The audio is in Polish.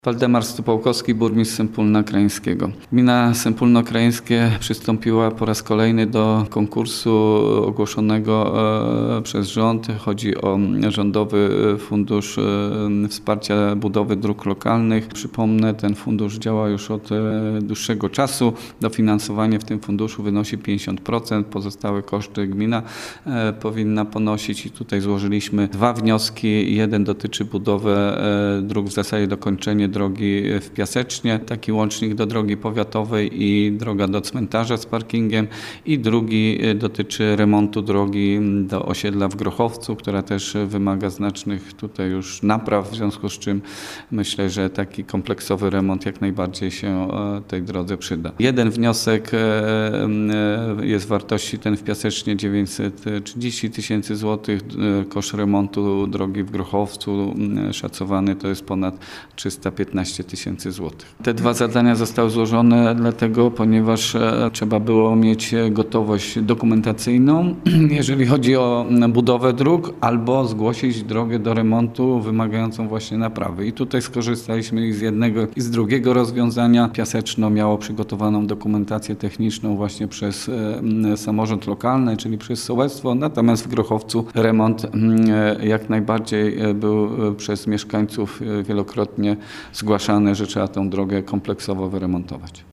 Waldemar Stupałkowski, burmistrz Sępólna Krajeńskiego. Gmina Sępólno Krajeńskie przystąpiła po raz kolejny do konkursu ogłoszonego przez rząd. Chodzi o Rządowy Fundusz Wsparcia Budowy Dróg Lokalnych. Przypomnę, ten fundusz działa już od dłuższego czasu. Dofinansowanie w tym funduszu wynosi 50%. Pozostałe koszty gmina powinna ponosić i tutaj złożyliśmy dwa wnioski. Jeden dotyczy budowy dróg, w zasadzie dokończenie drogi w Piasecznie, taki łącznik do drogi powiatowej i droga do cmentarza z parkingiem, i drugi dotyczy remontu drogi do osiedla w Grochowcu, która też wymaga znacznych tutaj już napraw, w związku z czym myślę, że taki kompleksowy remont jak najbardziej się tej drodze przyda. Jeden wniosek jest wartości ten w Piasecznie 930 000 złotych, koszt remontu drogi w Grochowcu szacowany to jest ponad 315 000 złotych. Te dwa zadania zostały złożone dlatego, ponieważ trzeba było mieć gotowość dokumentacyjną, jeżeli chodzi o budowę dróg, albo zgłosić drogę do remontu wymagającą właśnie naprawy. I tutaj skorzystaliśmy i z jednego, i z drugiego rozwiązania. Piaseczno miało przygotowaną dokumentację techniczną właśnie przez samorząd lokalny, czyli przez sołectwo, natomiast w Grochowcu remont jak najbardziej był przez mieszkańców wielokrotnie zgłaszane, że trzeba tę drogę kompleksowo wyremontować.